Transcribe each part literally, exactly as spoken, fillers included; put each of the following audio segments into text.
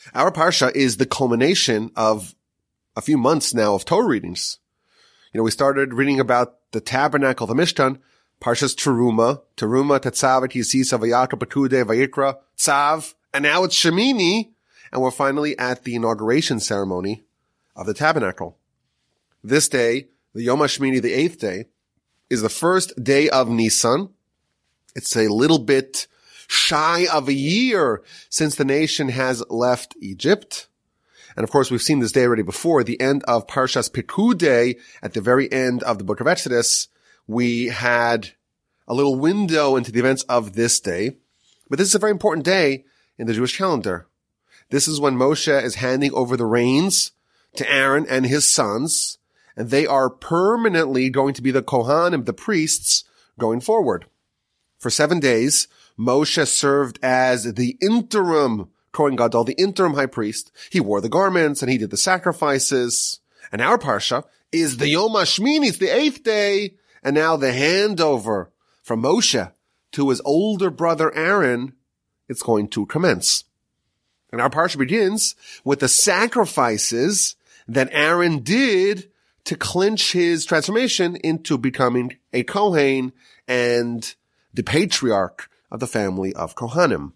Our Parsha is the culmination of a few months now of Torah readings. You know, we started reading about the tabernacle, the Mishkan, Parshas Teruma, Teruma, Tetzav, Yisisa, Vayakra, Pekude, Vayikra, Tzav, and now it's Shemini, and we're finally at the inauguration ceremony of the tabernacle. This day, the Yom HaShemini, the eighth day, is the first day of Nisan. It's a little bit shy of a year since the nation has left Egypt. And of course, we've seen this day already before. The end of Parshas Pekude, at the very end of the book of Exodus, we had a little window into the events of this day. But this is a very important day in the Jewish calendar. This is when Moshe is handing over the reins to Aaron and his sons, and they are permanently going to be the Kohanim, the priests, going forward. For seven days, Moshe served as the interim Kohen Gadol, the interim high priest. He wore the garments and he did the sacrifices. And our Parsha is the Yom HaShemini, it's the eighth day, and now the handover from Moshe to his older brother Aaron, it's going to commence. And our Parsha begins with the sacrifices that Aaron did to clinch his transformation into becoming a Kohen and the patriarch of the family of Kohanim.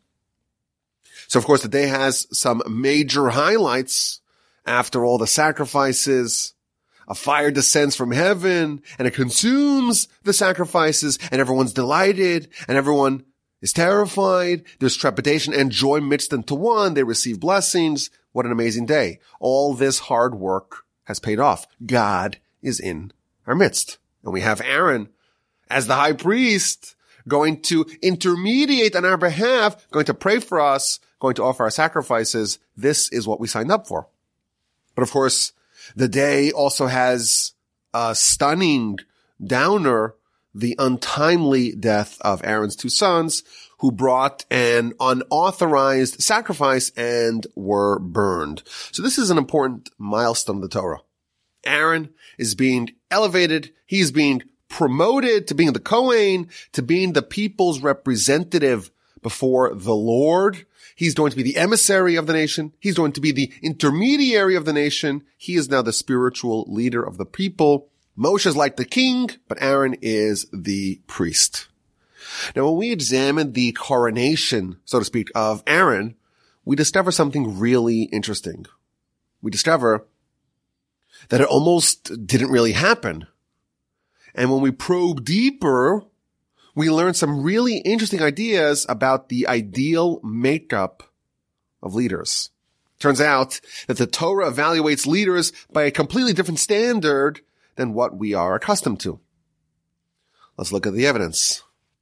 So, of course, the day has some major highlights. After all the sacrifices, a fire descends from heaven and it consumes the sacrifices, and everyone's delighted and everyone is terrified. There's trepidation and joy mixed into one. They receive blessings. What an amazing day. All this hard work has paid off. God is in our midst. And we have Aaron as the high priest going to intermediate on our behalf, going to pray for us, going to offer our sacrifices. This is what we signed up for. But of course, the day also has a stunning downer, the untimely death of Aaron's two sons, who brought an unauthorized sacrifice and were burned. So this is an important milestone of the Torah. Aaron is being elevated. He's being promoted to being the Kohen, to being the people's representative before the Lord. He's going to be the emissary of the nation. He's going to be the intermediary of the nation. He is now the spiritual leader of the people. Moshe is like the king, but Aaron is the priest. Now, when we examine the coronation, so to speak, of Aaron, we discover something really interesting. We discover that it almost didn't really happen. And when we probe deeper, we learn some really interesting ideas about the ideal makeup of leaders. Turns out that the Torah evaluates leaders by a completely different standard than what we are accustomed to. Let's look at the evidence.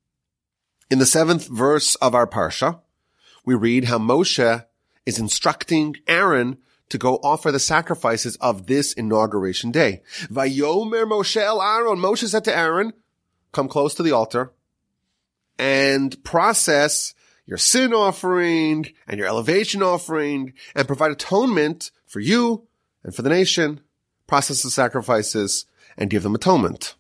In the seventh verse of our Parsha, we read how Moshe is instructing Aaron to go offer the sacrifices of this inauguration day. Vayomer Moshe el Aaron. Moshe said to Aaron, come close to the altar and process your sin offering and your elevation offering and provide atonement for you and for the nation. Process the sacrifices and give them atonement.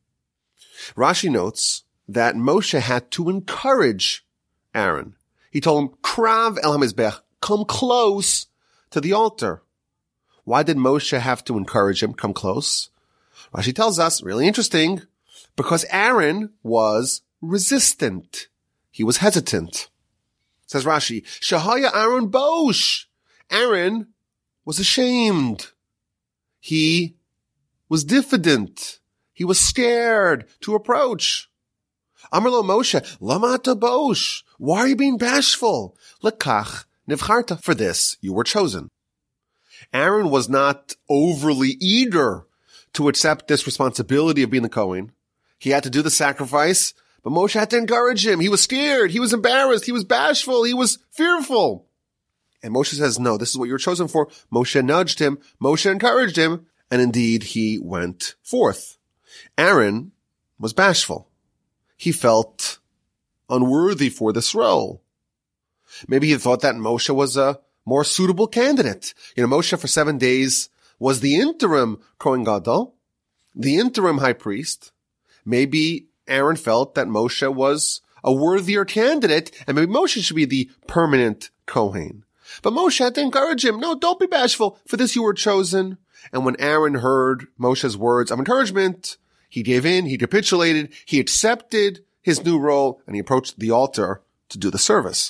Rashi notes that Moshe had to encourage Aaron. He told him, Krav el HaMizbech, come close to the altar. Why did Moshe have to encourage him, come close? Rashi tells us, really interesting, because Aaron was resistant. He was hesitant. Says Rashi, Shahaya Aaron Bosh. Aaron was ashamed. He was diffident. He was scared to approach. Amar lo Moshe, lama ata bosh? Why are you being bashful? Lekach nivcharta. For this you were chosen. Aaron was not overly eager to accept this responsibility of being the Kohen. He had to do the sacrifice, but Moshe had to encourage him. He was scared. He was embarrassed. He was bashful. He was fearful. And Moshe says, no, this is what you're chosen for. Moshe nudged him. Moshe encouraged him. And indeed, he went forth. Aaron was bashful. He felt unworthy for this role. Maybe he thought that Moshe was a more suitable candidate. You know, Moshe for seven days was the interim Kohen Gadol, the interim high priest. Maybe Aaron felt that Moshe was a worthier candidate, and maybe Moshe should be the permanent Kohen. But Moshe had to encourage him. No, don't be bashful. For this you were chosen. And when Aaron heard Moshe's words of encouragement, he gave in, he capitulated, he accepted his new role, and he approached the altar to do the service.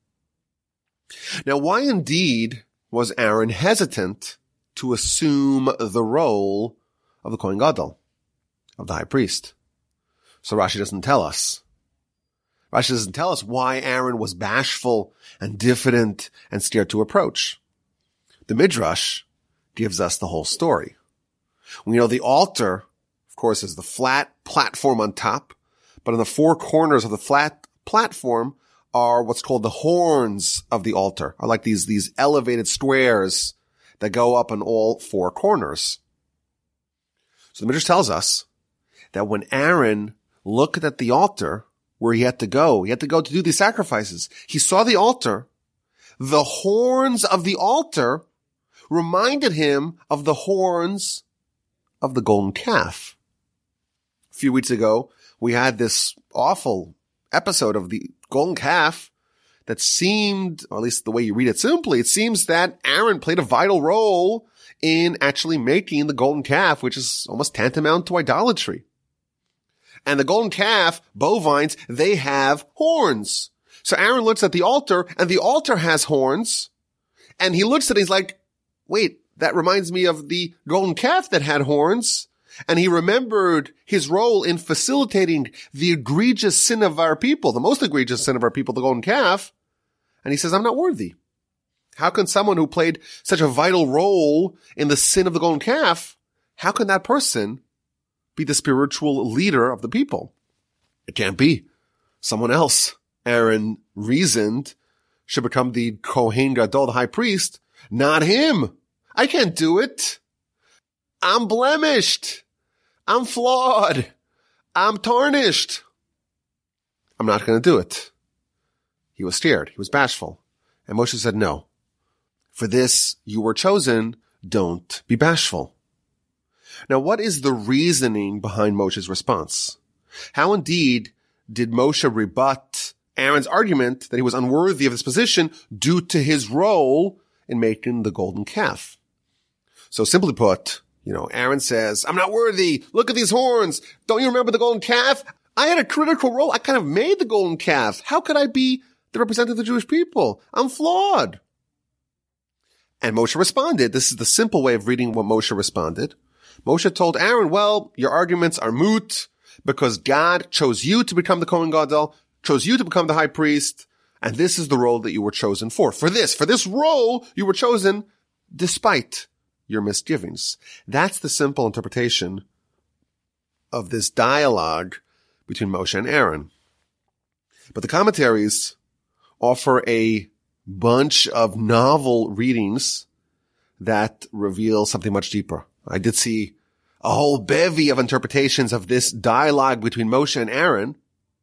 Now, why indeed was Aaron hesitant to assume the role of the Kohen Gadol, of the high priest? So Rashi doesn't tell us. Rashi doesn't tell us why Aaron was bashful and diffident and scared to approach. The Midrash gives us the whole story. We know the altar, of course, is the flat platform on top, but on the four corners of the flat platform are what's called the horns of the altar, are like these, these elevated squares that go up on all four corners. So the Midrash tells us that when Aaron looked at the altar where he had to go, he had to go to do these sacrifices, he saw the altar. The horns of the altar reminded him of the horns of the golden calf. A few weeks ago, we had this awful episode of the golden calf that seemed, or at least the way you read it simply, it seems that Aaron played a vital role in actually making the golden calf, which is almost tantamount to idolatry. And the golden calf, bovines, they have horns. So Aaron looks at the altar, and the altar has horns, and he looks at it, he's like, wait, that reminds me of the golden calf that had horns. And he remembered his role in facilitating the egregious sin of our people, the most egregious sin of our people, the golden calf. And he says, I'm not worthy. How can someone who played such a vital role in the sin of the golden calf, how can that person be the spiritual leader of the people? It can't be. Someone else, Aaron reasoned, should become the Kohen Gadol, the high priest, not him. I can't do it. I'm blemished. I'm flawed. I'm tarnished. I'm not going to do it. He was scared. He was bashful. And Moshe said, no. For this you were chosen. Don't be bashful. Now, what is the reasoning behind Moshe's response? How indeed did Moshe rebut Aaron's argument that he was unworthy of this position due to his role in making the golden calf? So simply put, you know, Aaron says, I'm not worthy. Look at these horns. Don't you remember the golden calf? I had a critical role. I kind of made the golden calf. How could I be the representative of the Jewish people? I'm flawed. And Moshe responded. This is the simple way of reading what Moshe responded. Moshe told Aaron, well, your arguments are moot because God chose you to become the Kohen Gadol, chose you to become the high priest, and this is the role that you were chosen for. For this, for this role, you were chosen despite your misgivings. That's the simple interpretation of this dialogue between Moshe and Aaron. But the commentaries offer a bunch of novel readings that reveal something much deeper. I did see a whole bevy of interpretations of this dialogue between Moshe and Aaron.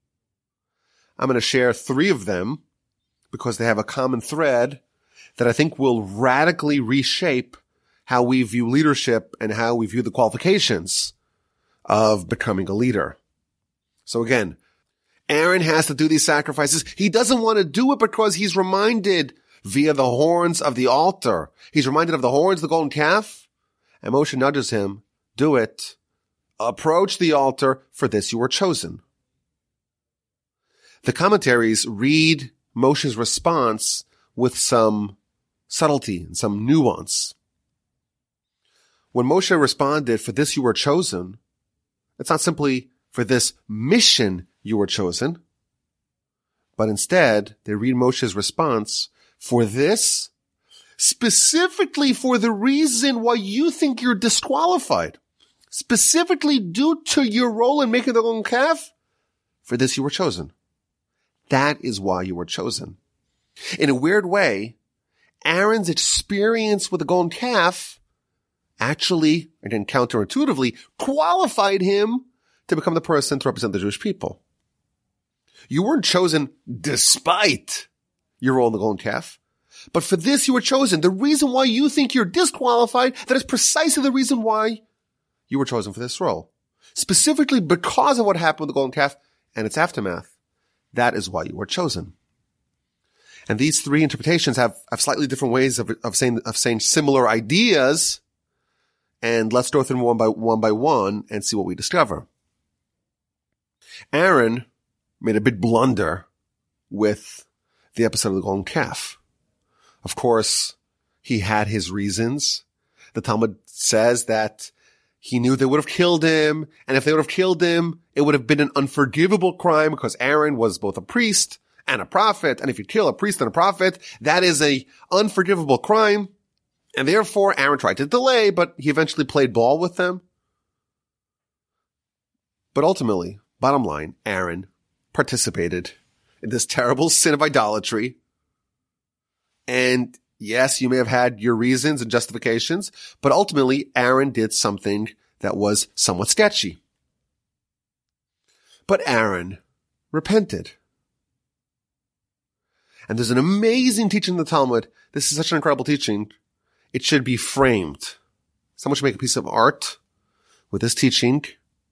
I'm going to share three of them because they have a common thread that I think will radically reshape how we view leadership and how we view the qualifications of becoming a leader. So again, Aaron has to do these sacrifices. He doesn't want to do it because he's reminded via the horns of the altar. He's reminded of the horns of the golden calf. And Moshe nudges him, do it. Approach the altar, for this you were chosen. The commentaries read Moshe's response with some subtlety and some nuance. When Moshe responded, for this you were chosen, it's not simply for this mission you were chosen, but instead they read Moshe's response, for this, specifically for the reason why you think you're disqualified, specifically due to your role in making the golden calf, for this you were chosen. That is why you were chosen. In a weird way, Aaron's experience with the golden calf actually, again counterintuitively, qualified him to become the person to represent the Jewish people. You weren't chosen despite your role in the golden calf, but for this you were chosen. The reason why you think you're disqualified, that is precisely the reason why you were chosen for this role. Specifically because of what happened with the golden calf and its aftermath. That is why you were chosen. And these three interpretations have, have slightly different ways of, of saying, of saying similar ideas. And let's go through them one by one by one and see what we discover. Aaron made a big blunder with the episode of the golden calf. Of course, he had his reasons. The Talmud says that he knew they would have killed him, and if they would have killed him, it would have been an unforgivable crime because Aaron was both a priest and a prophet, and if you kill a priest and a prophet, that is a unforgivable crime, and therefore Aaron tried to delay, but he eventually played ball with them. But ultimately, bottom line, Aaron participated in this terrible sin of idolatry, and yes, you may have had your reasons and justifications, but ultimately Aaron did something that was somewhat sketchy. But Aaron repented. And there's an amazing teaching in the Talmud. This is such an incredible teaching. It should be framed. Someone should make a piece of art with this teaching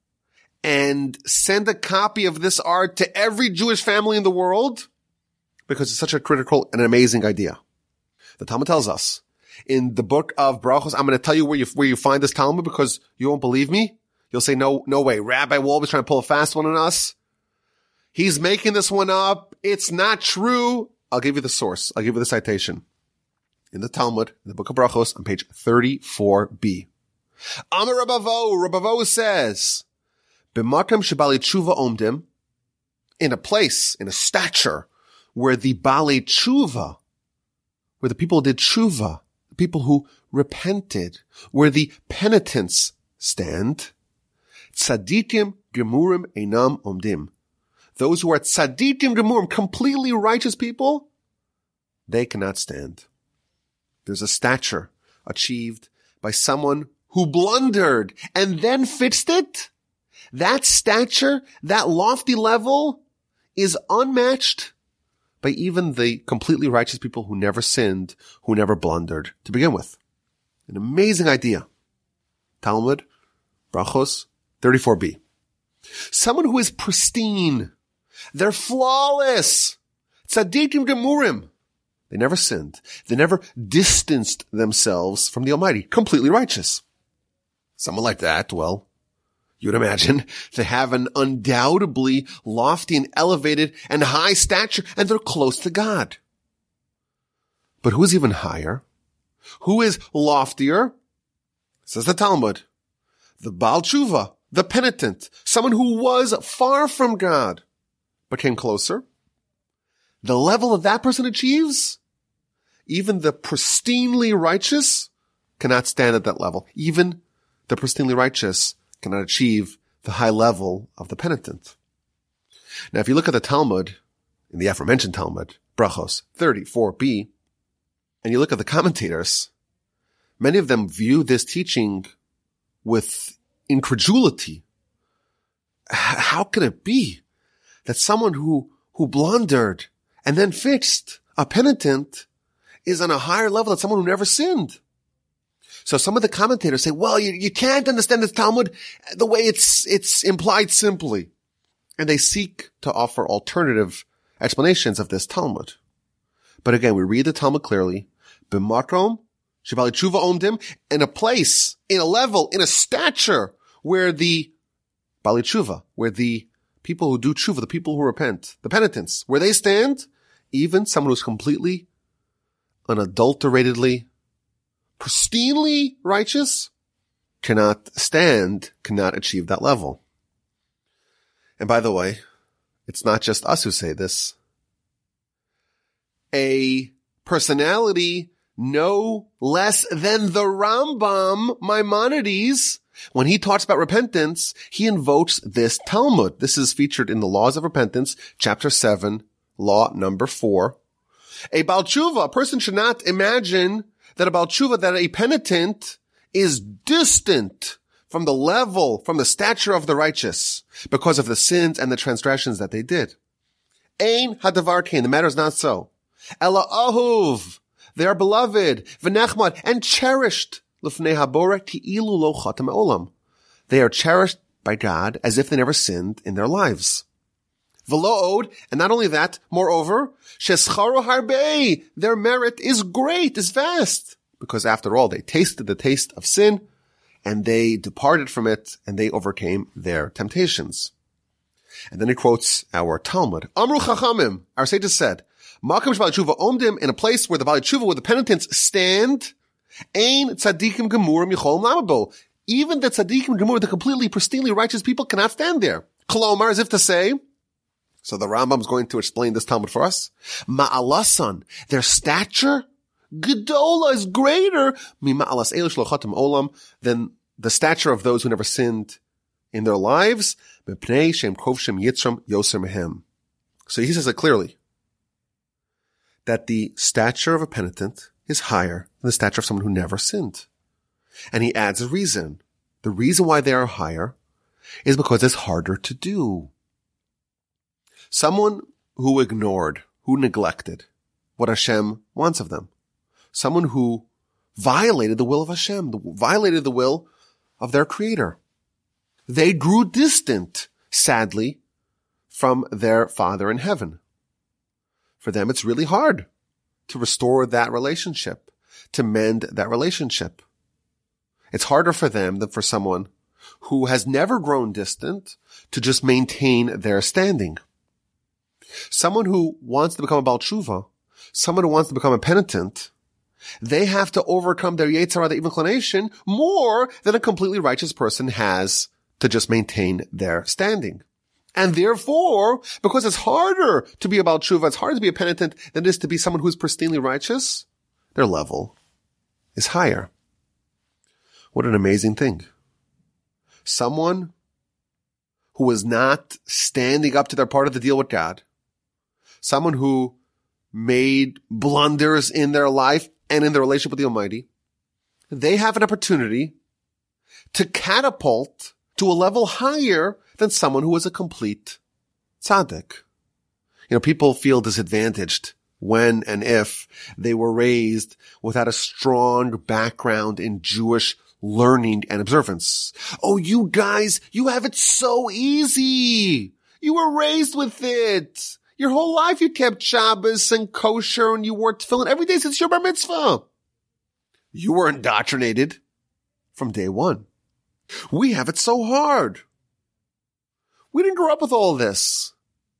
and send a copy of this art to every Jewish family in the world because it's such a critical and amazing idea. The Talmud tells us in the book of Brachos, I'm going to tell you where you, where you find this Talmud because you won't believe me. You'll say, no, no way. Rabbi Wolbe is trying to pull a fast one on us. He's making this one up. It's not true. I'll give you the source. I'll give you the citation. In the Talmud, in the book of Brachos, on page thirty-four b. Amar Rabavo, Rabavo says, B'makom shebali tshuva omdim, in a place, in a stature, where the Bali tshuva, where the people did tshuva, the people who repented, where the penitents stand, tzadikim gemurim einam omdim. Those who are tzadikim gemurim, completely righteous people, they cannot stand. There's a stature achieved by someone who blundered and then fixed it. That stature, that lofty level, is unmatched by even the completely righteous people who never sinned, who never blundered to begin with. An amazing idea. Talmud, Brachos, thirty-four b. Someone who is pristine. They're flawless. Tzadikim gemurim. They never sinned. They never distanced themselves from the Almighty. Completely righteous. Someone like that, well, you would imagine they have an undoubtedly lofty and elevated and high stature, and they're close to God. But who is even higher? Who is loftier? Says the Talmud. The Baal Tshuva, the penitent, someone who was far from God, but came closer. The level that that person achieves, even the pristinely righteous cannot stand at that level. Even the pristinely righteous cannot achieve the high level of the penitent. Now, if you look at the Talmud, in the aforementioned Talmud, Brachos thirty-four b, and you look at the commentators, many of them view this teaching with incredulity. How can it be that someone who, who blundered and then fixed, a penitent, is on a higher level than someone who never sinned? So some of the commentators say, well, you, you can't understand this Talmud the way it's, it's implied simply. And they seek to offer alternative explanations of this Talmud. But again, we read the Talmud clearly. B'makom shebali tshuva omdim, in a place, in a level, in a stature where the Bali tshuva, where the people who do tshuva, the people who repent, the penitents, where they stand, even someone who's completely, unadulteratedly, pristinely righteous cannot stand, cannot achieve that level. And by the way, it's not just us who say this. A personality no less than the Rambam, Maimonides, when he talks about repentance, he invokes this Talmud. This is featured in the Laws of Repentance, chapter seven, law number four. A Baal Tshuva, a person should not imagine that a Baal Tshuva, that a penitent is distant from the level, from the stature of the righteous because of the sins and the transgressions that they did. Ein hadavar kain, the matter is not so. Ela ahuv, they are beloved, v'nechmad, and cherished. L'fnei habore ki'ilu lo chatam olam. They are cherished by God as if they never sinned in their lives. V'lo od, and not only that, moreover, shescharo harbei, their merit is great, is vast. Because after all, they tasted the taste of sin, and they departed from it, and they overcame their temptations. And then he quotes our Talmud. Amru Chachamim, our sages said, Makom sheba'al tshuva omdim, in a place where the Ba'al Tshuva, where the penitents stand, ein tzadikim gemurim yicholim lamabo. Even the tzadikim gemurim, the completely pristinely righteous people, cannot stand there. Kolomar, as if to say, so the Rambam is going to explain this Talmud for us. Ma'alasan, their stature, gedola, is greater mima'alas elu shelo chatam olam, than the stature of those who never sinned in their lives. Mepnei shem kovshem yitzram yoser mehem. So he says it clearly, that the stature of a penitent is higher than the stature of someone who never sinned. And he adds a reason. The reason why they are higher is because it's harder to do. Someone who ignored, who neglected what Hashem wants of them. Someone who violated the will of Hashem, violated the will of their Creator. They grew distant, sadly, from their Father in heaven. For them, it's really hard to restore that relationship, to mend that relationship. It's harder for them than for someone who has never grown distant to just maintain their standing. Someone who wants to become a Baal Tshuva, someone who wants to become a penitent, they have to overcome their Yetzer Hara, the evil inclination, more than a completely righteous person has to just maintain their standing. And therefore, because it's harder to be a Baal Tshuva, it's harder to be a penitent than it is to be someone who's pristinely righteous, their level is higher. What an amazing thing. Someone who was not standing up to their part of the deal with God, someone who made blunders in their life and in their relationship with the Almighty, they have an opportunity to catapult to a level higher than someone who is a complete tzaddik. You know, people feel disadvantaged when and if they were raised without a strong background in Jewish learning and observance. Oh, you guys, you have it so easy. You were raised with it. Your whole life you kept Shabbos and kosher and you wore tefillin every day since your bar mitzvah. You were indoctrinated from day one. We have it so hard. We didn't grow up with all this.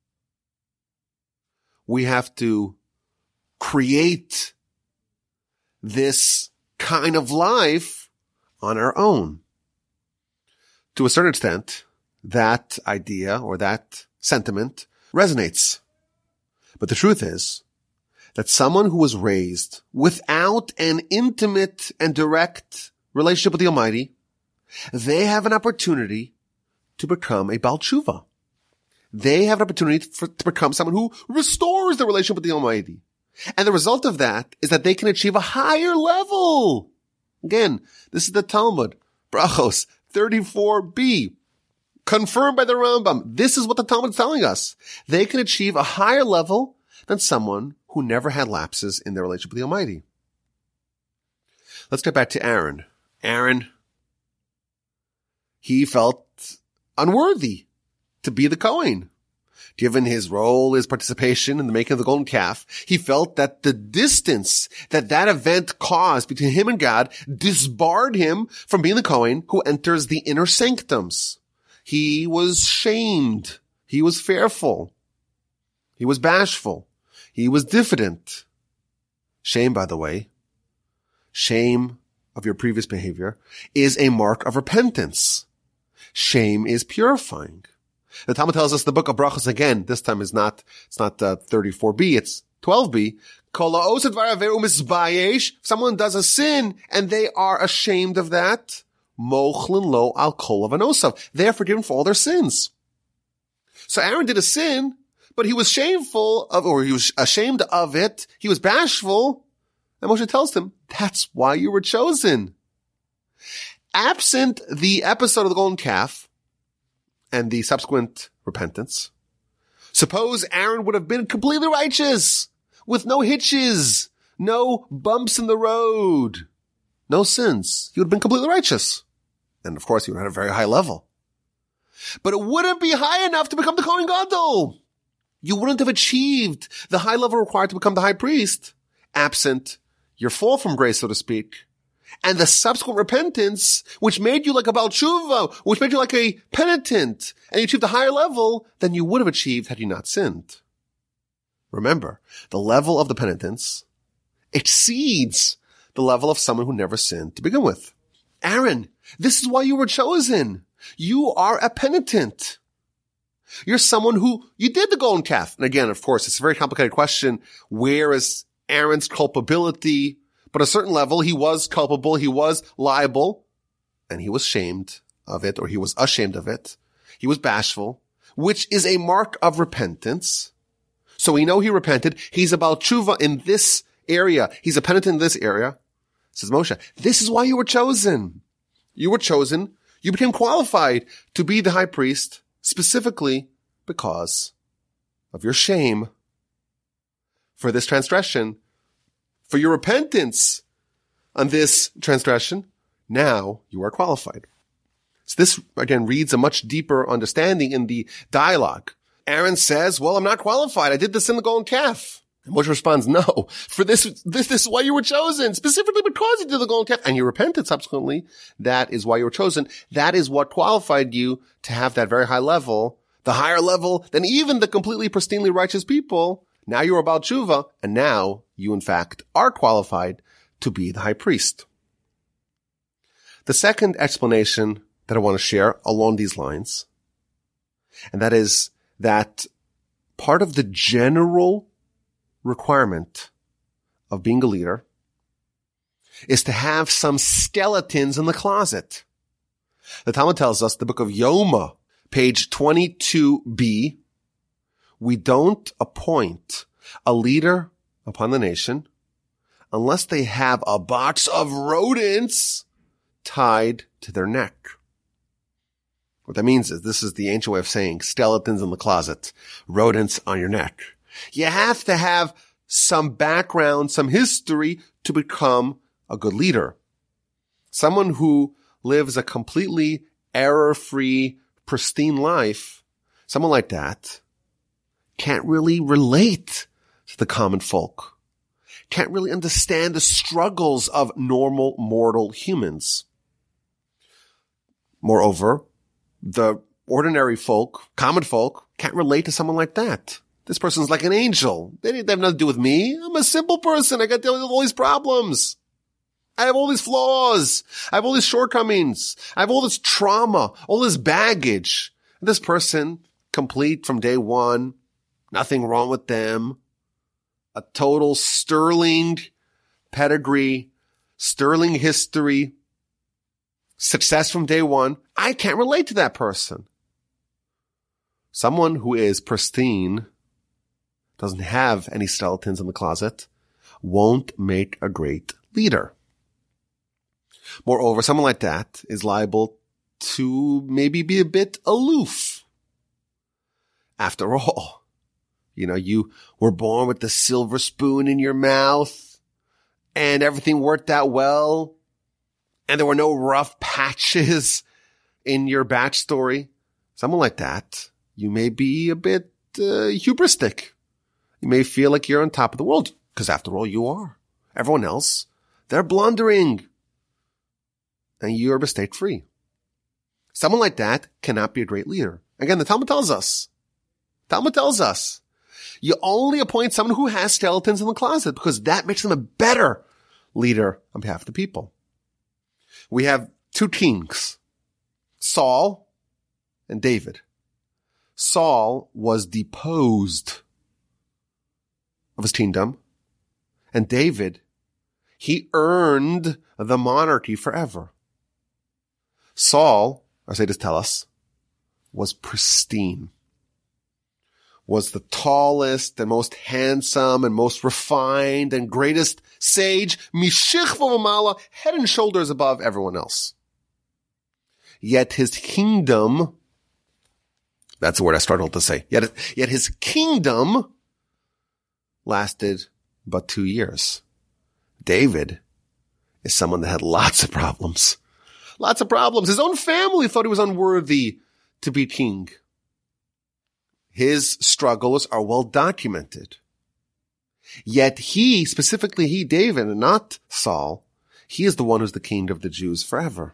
We have to create this kind of life on our own. To a certain extent, that idea or that sentiment resonates. But the truth is that someone who was raised without an intimate and direct relationship with the Almighty, they have an opportunity to become a Baal Tshuva. They have an opportunity for, to become someone who restores the relationship with the Almighty. And the result of that is that they can achieve a higher level. Again, this is the Talmud, Brachos thirty-four b, confirmed by the Rambam. This is what the Talmud is telling us. They can achieve a higher level than someone who never had lapses in their relationship with the Almighty. Let's get back to Aaron. Aaron, he felt unworthy to be the Kohen. Given his role, his participation in the making of the golden calf, he felt that the distance that that event caused between him and God disbarred him from being the Kohen who enters the inner sanctums. He was shamed. He was fearful. He was bashful. He was diffident. Shame, by the way, shame of your previous behavior is a mark of repentance. Shame is purifying. The Talmud tells us the book of Brachos again. This time is not, it's not uh, thirty-four b, it's twelve b. If someone does a sin and they are ashamed of that, mochlin lo al kol avanosav. They are forgiven for all their sins. So Aaron did a sin, but he was shameful of, or he was ashamed of it. He was bashful. And Moshe tells him, that's why you were chosen. Absent the episode of the golden calf and the subsequent repentance, suppose Aaron would have been completely righteous, with no hitches, no bumps in the road, no sins. He would have been completely righteous. And of course, he would have had a very high level. But it wouldn't be high enough to become the Kohen Gadol. You wouldn't have achieved the high level required to become the high priest, absent your fall from grace, so to speak, and the subsequent repentance, which made you like a Baal Tshuva, which made you like a penitent, and you achieved a higher level than you would have achieved had you not sinned. Remember, the level of the penitence exceeds the level of someone who never sinned to begin with. Aaron, this is why you were chosen. You are a penitent. You're someone who, you did the golden calf. And again, of course, it's a very complicated question. Where is Aaron's culpability? But at a certain level, he was culpable, he was liable, and he was shamed of it, or he was ashamed of it. He was bashful, which is a mark of repentance. So we know he repented. He's about tshuva in this area. He's a penitent in this area. Says Moshe, this is why you were chosen. You were chosen. You became qualified to be the high priest specifically because of your shame for this transgression, for your repentance on this transgression. Now you are qualified. So this, again, reads a much deeper understanding in the dialogue. Aaron says, well, I'm not qualified. I did this in the golden calf. And Moshe responds, no, for this, this, this is why you were chosen, specifically because you did the golden calf and you repented subsequently. That is why you were chosen. That is what qualified you to have that very high level, the higher level than even the completely pristinely righteous people. Now you're about tshuva, and now you, in fact, are qualified to be the high priest. The second explanation that I want to share along these lines, and that is that part of the general requirement of being a leader is to have some skeletons in the closet. The Talmud tells us, the book of Yoma, page twenty-two b, we don't appoint a leader upon the nation unless they have a box of rodents tied to their neck. What that means is, this is the ancient way of saying skeletons in the closet, rodents on your neck. You have to have some background, some history to become a good leader. Someone who lives a completely error-free, pristine life, someone like that can't really relate to the common folk, can't really understand the struggles of normal mortal humans. Moreover, the ordinary folk, common folk, can't relate to someone like that. This person's like an angel. They didn't have nothing to do with me. I'm a simple person. I got to deal with all these problems. I have all these flaws. I have all these shortcomings. I have all this trauma, all this baggage. And this person, complete from day one, nothing wrong with them, a total sterling pedigree, sterling history, success from day one. I can't relate to that person. Someone who is pristine, doesn't have any skeletons in the closet, won't make a great leader. Moreover, someone like that is liable to maybe be a bit aloof. After all, you know, you were born with the silver spoon in your mouth and everything worked out well and there were no rough patches in your backstory. Someone like that, you may be a bit uh, hubristic. You may feel like you're on top of the world, because after all, you are. Everyone else, they're blundering. And you're mistake free. Someone like that cannot be a great leader. Again, the Talmud tells us, Talmud tells us, you only appoint someone who has skeletons in the closet, because that makes them a better leader on behalf of the people. We have two kings, Saul and David. Saul was deposed of his kingdom, and David, he earned the monarchy forever. Saul, our sages tell us, was pristine, was the tallest and most handsome and most refined and greatest sage, mishichva v'mala, head and shoulders above everyone else. Yet his kingdom, that's the word I struggled to say, yet, yet his kingdom lasted but two years. David is someone that had lots of problems. Lots of problems. His own family thought he was unworthy to be king. His struggles are well documented. Yet he, specifically he, David, and not Saul, he is the one who's the king of the Jews forever.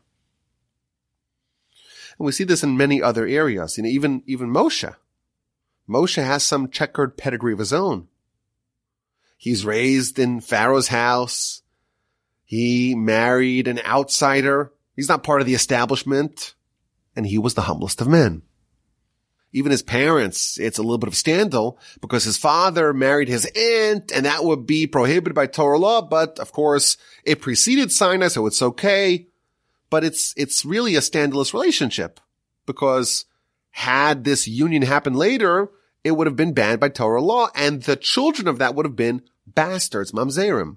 And we see this in many other areas. You know, even, even Moshe. Moshe has some checkered pedigree of his own. He's raised in Pharaoh's house. He married an outsider. He's not part of the establishment. And he was the humblest of men. Even his parents, it's a little bit of scandal because his father married his aunt, and that would be prohibited by Torah law. But of course, it preceded Sinai, so it's okay. But it's, it's really a scandalous relationship because had this union happened later, it would have been banned by Torah law, and the children of that would have been bastards, mamzerim.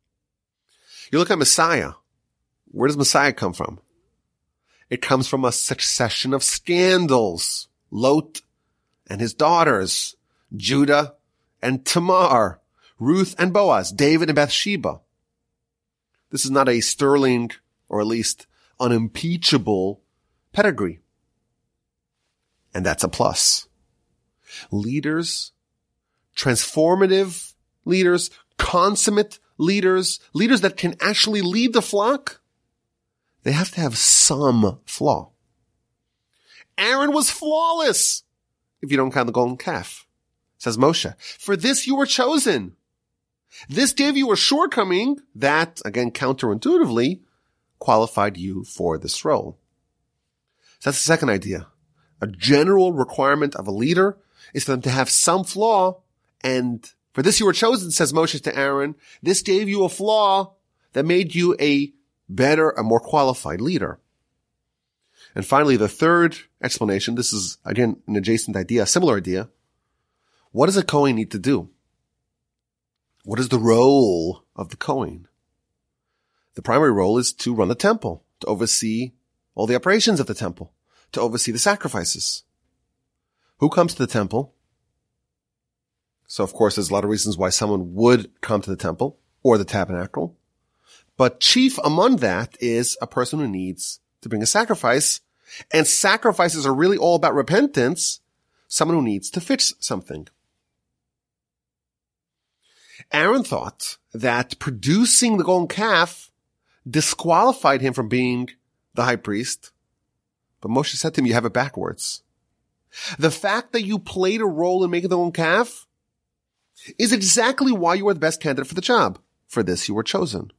You look at Messiah. Where does Messiah come from? It comes from a succession of scandals. Lot and his daughters, Judah and Tamar, Ruth and Boaz, David and Bathsheba. This is not a sterling, or at least unimpeachable pedigree. And that's a plus. Leaders, transformative leaders, consummate leaders, leaders that can actually lead the flock, they have to have some flaw. Aaron was flawless, if you don't count the golden calf, says Moshe. For this you were chosen. This gave you a shortcoming that, again, counterintuitively, qualified you for this role. So that's the second idea. A general requirement of a leader is for them to have some flaw, and for this you were chosen, says Moshe to Aaron. This gave you a flaw that made you a better, a more qualified leader. And finally, the third explanation, this is, again, an adjacent idea, a similar idea. What does a Kohen need to do? What is the role of the Kohen? The primary role is to run the temple, to oversee all the operations of the temple, to oversee the sacrifices. Who comes to the temple? So, of course, there's a lot of reasons why someone would come to the temple or the tabernacle. But chief among that is a person who needs to bring a sacrifice, and sacrifices are really all about repentance, someone who needs to fix something. Aaron thought that producing the golden calf disqualified him from being the high priest, but Moshe said to him, you have it backwards. The fact that you played a role in making the golden calf is exactly why you are the best candidate for the job. For this you were chosen.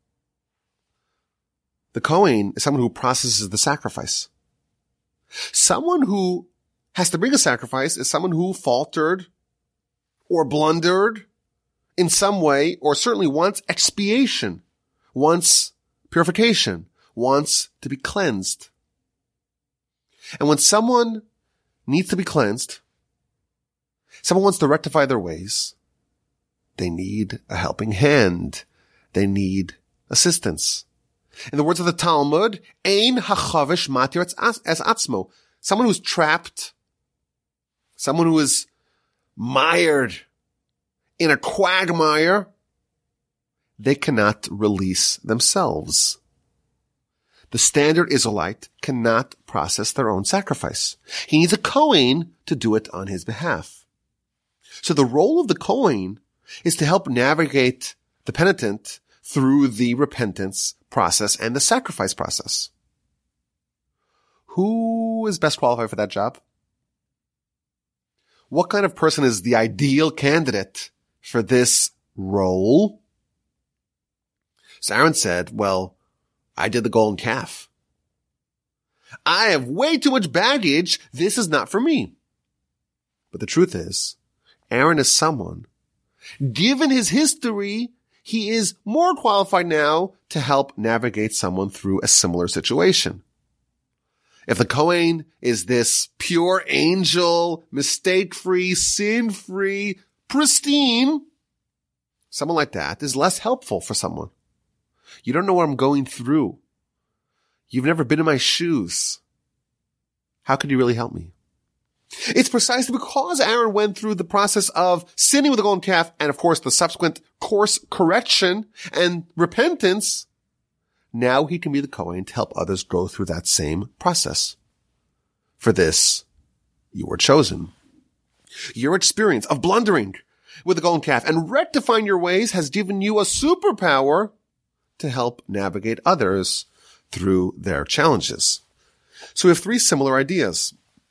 The Kohen is someone who processes the sacrifice. Someone who has to bring a sacrifice is someone who faltered or blundered in some way, or certainly wants expiation, wants purification, wants to be cleansed. And when someone needs to be cleansed, someone wants to rectify their ways, they need a helping hand. They need assistance. In the words of the Talmud, Ein hachavish matir es atzmo. Someone who's trapped, someone who is mired in a quagmire, they cannot release themselves. The standard Israelite cannot process their own sacrifice. He needs a Kohen to do it on his behalf. So the role of the Kohen is to help navigate the penitent through the repentance process and the sacrifice process. Who is best qualified for that job? What kind of person is the ideal candidate for this role? So Aaron said, well, I did the golden calf. I have way too much baggage. This is not for me. But the truth is, Aaron is someone, given his history, he is more qualified now to help navigate someone through a similar situation. If the Kohen is this pure angel, mistake-free, sin-free, pristine, someone like that is less helpful for someone. You don't know what I'm going through. You've never been in my shoes. How could you really help me? It's precisely because Aaron went through the process of sinning with the golden calf and, of course, the subsequent course correction and repentance. Now he can be the Kohen to help others go through that same process. For this, you were chosen. Your experience of blundering with the golden calf and rectifying your ways has given you a superpower to help navigate others through their challenges. So we have three similar ideas.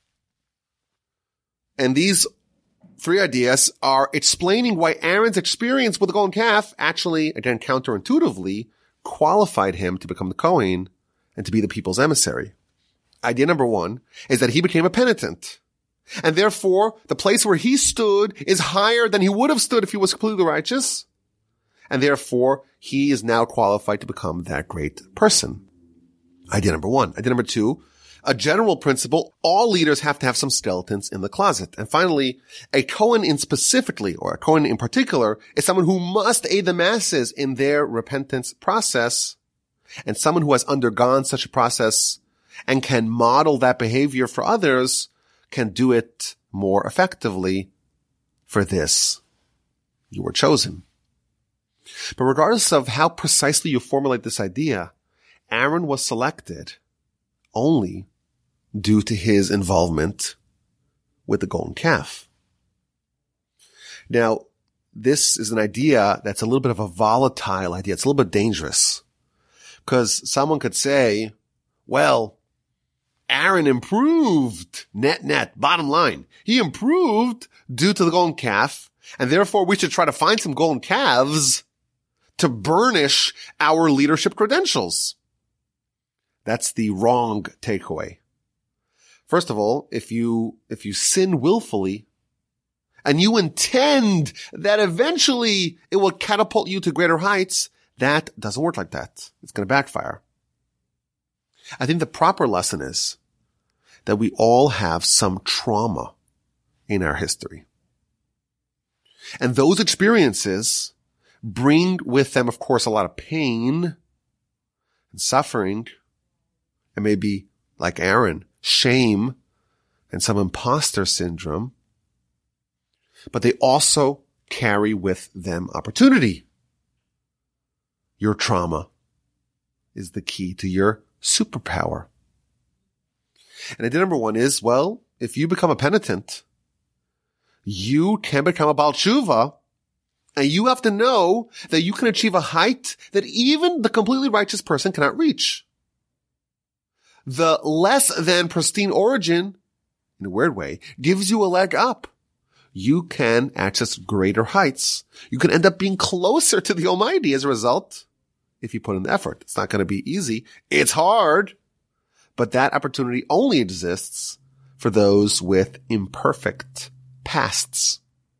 And these three ideas are explaining why Aaron's experience with the golden calf actually, again, counterintuitively, qualified him to become the Kohen and to be the people's emissary. Idea number one is that he became a penitent. And therefore, the place where he stood is higher than he would have stood if he was completely righteous. And therefore, he is now qualified to become that great person. Idea number one. Idea number two, a general principle, all leaders have to have some skeletons in the closet. And finally, a Kohen in specifically, or a Kohen in particular, is someone who must aid the masses in their repentance process, and someone who has undergone such a process and can model that behavior for others can do it more effectively. For this, you were chosen. But regardless of how precisely you formulate this idea, Aaron was selected only due to his involvement with the golden calf. Now, this is an idea that's a little bit of a volatile idea. It's a little bit dangerous because someone could say, well, Aaron improved net net, bottom line. He improved due to the golden calf, and therefore we should try to find some golden calves to burnish our leadership credentials. That's the wrong takeaway. First of all, if you, if you sin willfully and you intend that eventually it will catapult you to greater heights, that doesn't work like that. It's going to backfire. I think the proper lesson is that we all have some trauma in our history. And those experiences bring with them, of course, a lot of pain and suffering, and maybe, like Aaron, shame and some imposter syndrome. But they also carry with them opportunity. Your trauma is the key to your superpower. And idea number one is, well, if you become a penitent, you can become a Baal Tshuva, and you have to know that you can achieve a height that even the completely righteous person cannot reach. The less than pristine origin, in a weird way, gives you a leg up. You can access greater heights. You can end up being closer to the Almighty as a result if you put in the effort. It's not going to be easy. It's hard. But that opportunity only exists for those with imperfect pasts.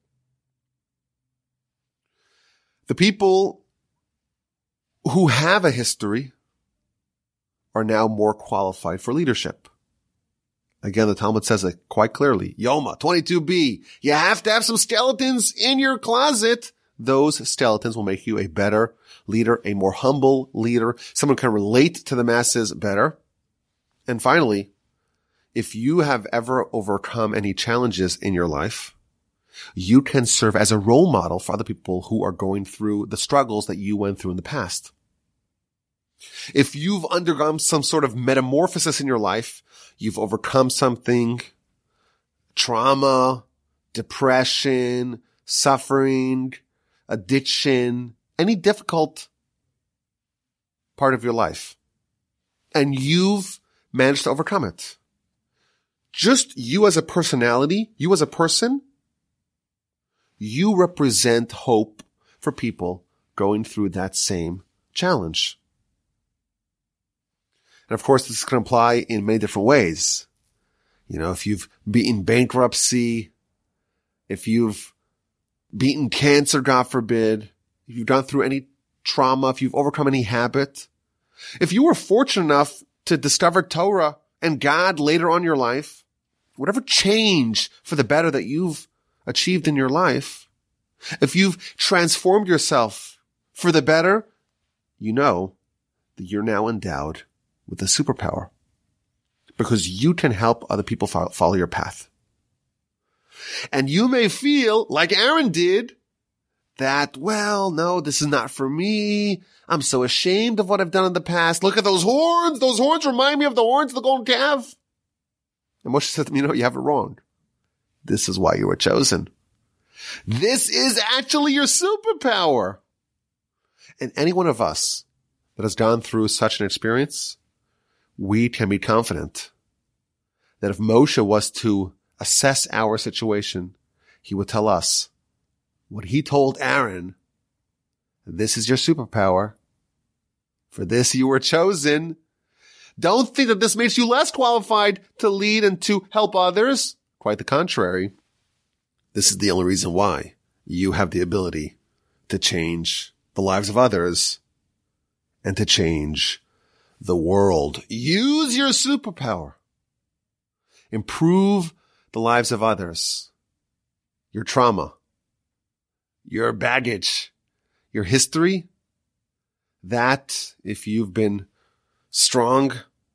The people who have a history are now more qualified for leadership. Again, the Talmud says it quite clearly. Yoma, twenty-two b. You have to have some skeletons in your closet. Those skeletons will make you a better leader, a more humble leader, someone who can relate to the masses better. And finally, if you have ever overcome any challenges in your life, you can serve as a role model for other people who are going through the struggles that you went through in the past. If you've undergone some sort of metamorphosis in your life, you've overcome something, trauma, depression, suffering, addiction, any difficult part of your life, and you've managed to overcome it. Just you as a personality, you as a person, you represent hope for people going through that same challenge. And of course, this can apply in many different ways. You know, if you've beaten bankruptcy, if you've beaten cancer, God forbid, if you've gone through any trauma, if you've overcome any habit, if you were fortunate enough to discover Torah and God later on in your life, whatever change for the better that you've achieved in your life, if you've transformed yourself for the better, you know that you're now endowed with a superpower because you can help other people follow your path. And you may feel like Aaron did that, well, no, this is not for me. I'm so ashamed of what I've done in the past. Look at those horns. Those horns remind me of the horns of the golden calf. And Moshe said to me, you know, you have it wrong. This is why you were chosen. This is actually your superpower. And any one of us that has gone through such an experience, we can be confident that if Moshe was to assess our situation, he would tell us what he told Aaron. This is your superpower. For this you were chosen. Don't think that this makes you less qualified to lead and to help others. Quite the contrary. This is the only reason why you have the ability to change the lives of others and to change the world. Use your superpower. Improve the lives of others. Your trauma, your baggage, your history, that if you've been strong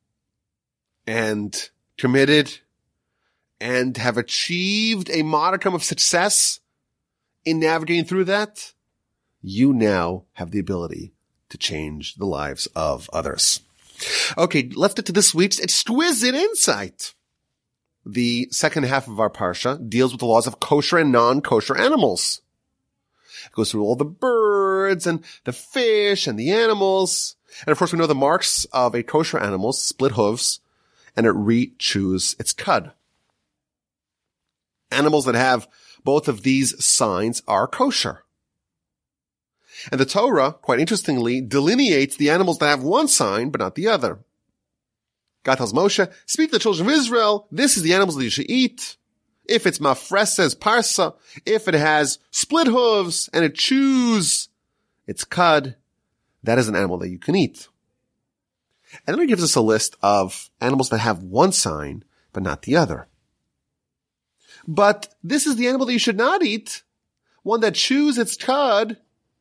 and committed and have achieved a modicum of success in navigating through that, you now have the ability to change the lives of others. Okay, let's get to this week's exquisite insight. The second half of our parsha deals with the laws of kosher and non-kosher animals. It goes through all the birds and the fish and the animals. And of course, we know the marks of a kosher animal, split hooves, and it re-chews its cud. Animals that have both of these signs are kosher. And the Torah, quite interestingly, delineates the animals that have one sign, but not the other. God tells Moshe, speak to the children of Israel, this is the animals that you should eat. If it's mafres, says parsa, if it has split hooves and it chews its cud, that is an animal that you can eat. And then he gives us a list of animals that have one sign, but not the other. But this is the animal that you should not eat, one that chews its cud,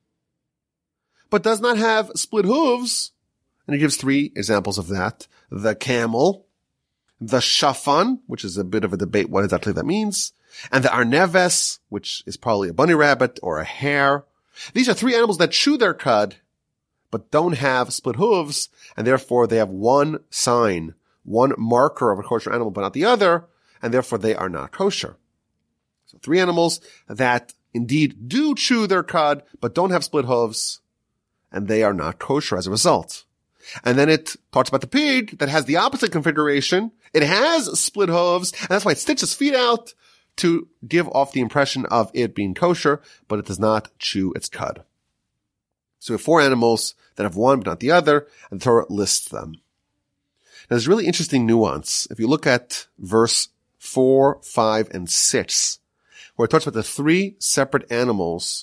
but does not have split hooves. And he gives three examples of that. The camel, the shafan, which is a bit of a debate what exactly that means, and the arneves, which is probably a bunny rabbit or a hare. These are three animals that chew their cud, but don't have split hooves, and therefore they have one sign, one marker of a kosher animal, but not the other, and therefore they are not kosher. So three animals that indeed do chew their cud, but don't have split hooves, and they are not kosher as a result. And then it talks about the pig that has the opposite configuration. It has split hooves, and that's why it sticks its feet out to give off the impression of it being kosher, but it does not chew its cud. So we have four animals that have one but not the other, and the Torah lists them. Now there's a really interesting nuance. If you look at verse four, five, and six, where it talks about the three separate animals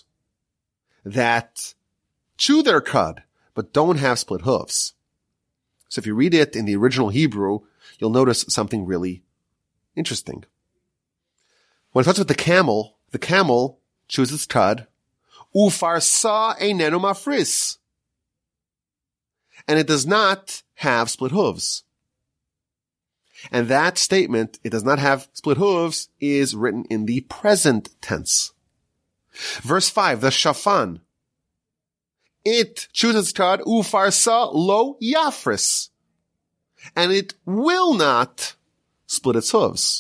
that chew their cud, but don't have split hooves. So if you read it in the original Hebrew, you'll notice something really interesting. When it talks about the camel, the camel chews its cud, ufarsa einenu mafris, and it does not have split hooves. And that statement, it does not have split hooves, is written in the present tense. Verse five, the shafan, it chews its cud, ufarsa lo yafris, and it will not split its hooves.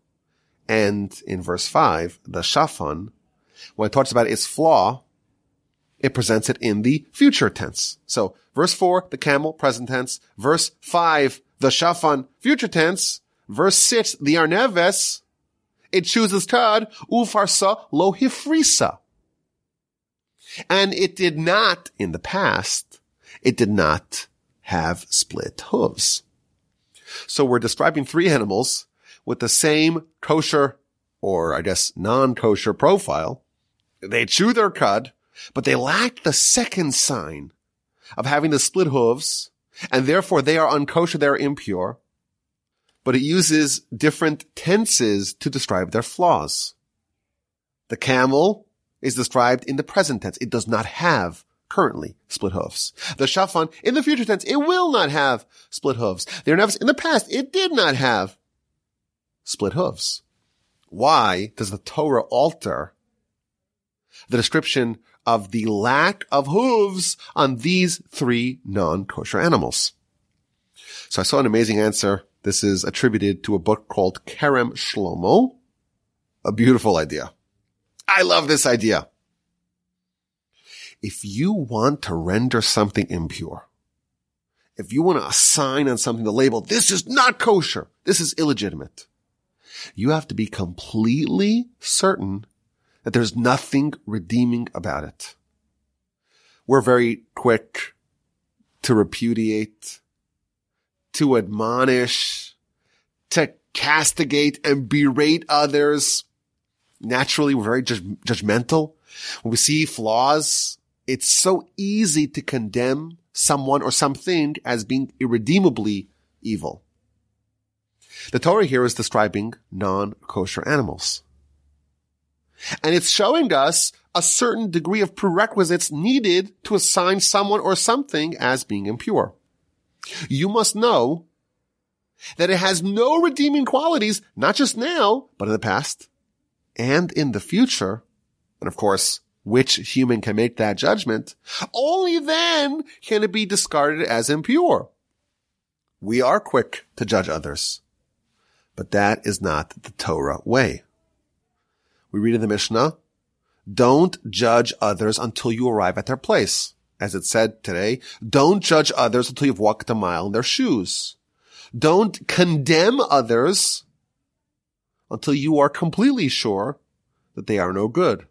And in verse five, the shafan, when it talks about its flaw, it presents it in the future tense. So verse four, the camel, present tense. Verse five, the shafan, future tense. Verse six, the arneves, it chews its cud, ufarsa lo hifrisa. And it did not, in the past, it did not have split hooves. So we're describing three animals with the same kosher, or I guess non-kosher profile. They chew their cud, but they lack the second sign of having the split hooves, and therefore they are unkosher, they're impure. But it uses different tenses to describe their flaws. The camel is described in the present tense. It does not have currently split hooves. The shafan, in the future tense, it will not have split hooves. The arneves, in the past, it did not have split hooves. Why does the Torah alter the description of the lack of hooves on these three non-kosher animals? So I saw an amazing answer. This is attributed to a book called Kerem Shlomo. a beautiful idea. I love this idea. If you want to render something impure, if you want to assign on something the label, this is not kosher, this is illegitimate, you have to be completely certain that there's nothing redeeming about it. We're very quick to repudiate, to admonish, to castigate and berate others. Naturally, we're very judg- judgmental. When we see flaws, it's so easy to condemn someone or something as being irredeemably evil. The Torah here is describing non-kosher animals. And it's showing us a certain degree of prerequisites needed to assign someone or something as being impure. You must know that it has no redeeming qualities, not just now, but in the past and in the future. And of course, which human can make that judgment? Only then can it be discarded as impure. We are quick to judge others, but that is not the Torah way. We read in the Mishnah, don't judge others until you arrive at their place. As it said today, don't judge others until you've walked a mile in their shoes. Don't condemn others until you are completely sure that they are no good.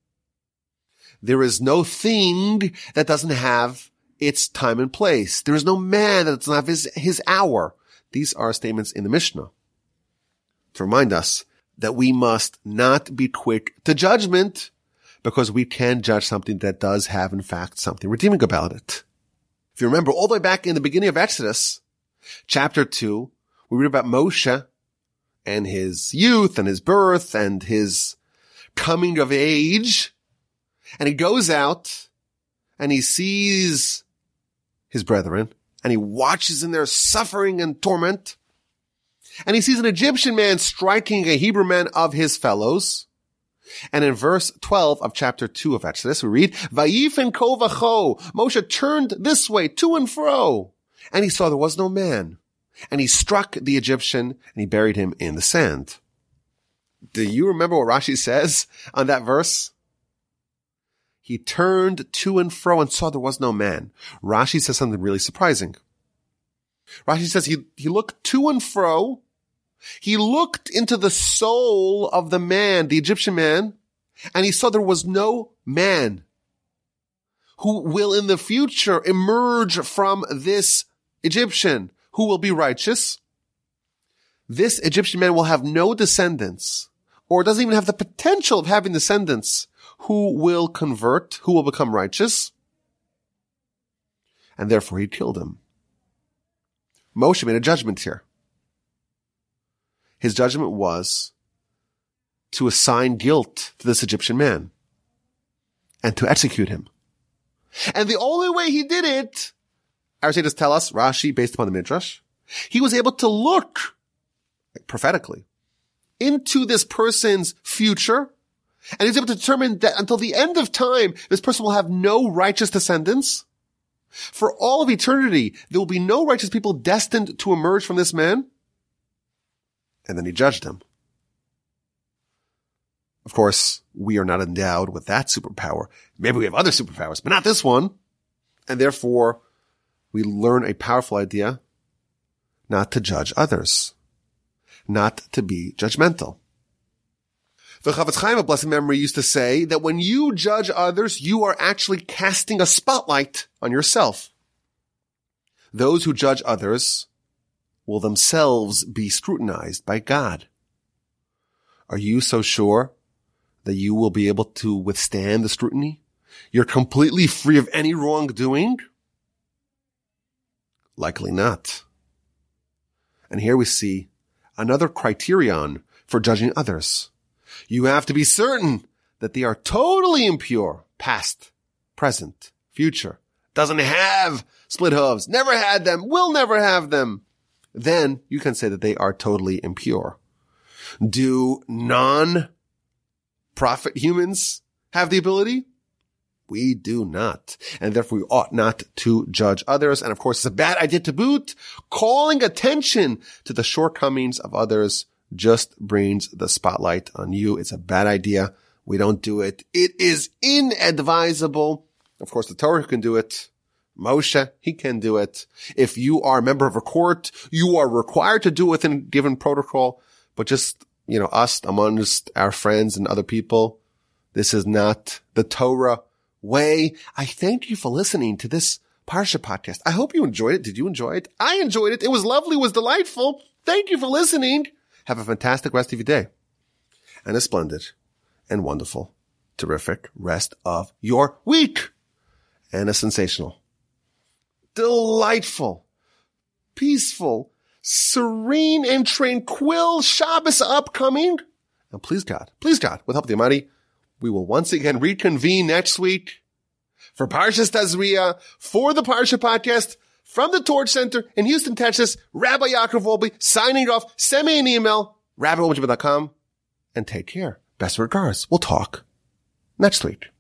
There is no thing that doesn't have its time and place. There is no man that doesn't have his, his hour. These are statements in the Mishnah to remind us that we must not be quick to judgment because we can judge something that does have, in fact, something redeeming about it. If you remember, all the way back in the beginning of Exodus, chapter two, we read about Moshe and his youth and his birth and his coming of age. And he goes out and he sees his brethren and he watches in their suffering and torment. And he sees an Egyptian man striking a Hebrew man of his fellows. And in verse twelve of chapter two of Exodus, we read, Vayifen ko vacho, Moshe turned this way, to and fro, and he saw there was no man. And he struck the Egyptian and he buried him in the sand. Do you remember what Rashi says on that verse? He turned to and fro and saw there was no man. Rashi says something really surprising. Rashi says he, he looked to and fro. He looked into the soul of the man, the Egyptian man, and he saw there was no man who will in the future emerge from this Egyptian who will be righteous. This Egyptian man will have no descendants, or doesn't even have the potential of having descendants who will convert, who will become righteous. And therefore he killed him. Moshe made a judgment here. His judgment was to assign guilt to this Egyptian man and to execute him. And the only way he did it, our sages tell us, Rashi, based upon the Midrash, he was able to look prophetically into this person's future, and he was able to determine that until the end of time, this person will have no righteous descendants. For all of eternity, there will be no righteous people destined to emerge from this man. And then he judged him. Of course, we are not endowed with that superpower. Maybe we have other superpowers, but not this one. And therefore, we learn a powerful idea not to judge others, not to be judgmental. The Chafetz Chaim of blessed memory used to say that when you judge others, you are actually casting a spotlight on yourself. Those who judge others will themselves be scrutinized by God. Are you so sure that you will be able to withstand the scrutiny? You're completely free of any wrongdoing? Likely not. And here we see another criterion for judging others. You have to be certain that they are totally impure, past, present, future. Doesn't have split hooves, never had them, will never have them. Then you can say that they are totally impure. Do non-prophet humans have the ability? We do not. And therefore we ought not to judge others. And of course, it's a bad idea to boot. Calling attention to the shortcomings of others just brings the spotlight on you. It's a bad idea. We don't do it. It is inadvisable. Of course, the Torah can do it. Moshe, he can do it. If you are a member of a court, you are required to do it within a given protocol. But just, you know, us amongst our friends and other people, this is not the Torah way. I thank you for listening to this Parsha podcast. I hope you enjoyed it. Did you enjoy it? I enjoyed it. It was lovely. It was delightful. Thank you for listening. Have a fantastic rest of your day and a splendid and wonderful, terrific rest of your week and a sensational, delightful, peaceful, serene, and tranquil Shabbos upcoming. And please God, please God, with help of the Almighty, we will once again reconvene next week for Parshas Tazria, for the Parsha Podcast, from the Torch Center in Houston, Texas. Rabbi Yaakov Wolbe signing off. Send me an email, rabbi wolbe dot com, and take care. Best regards. We'll talk next week.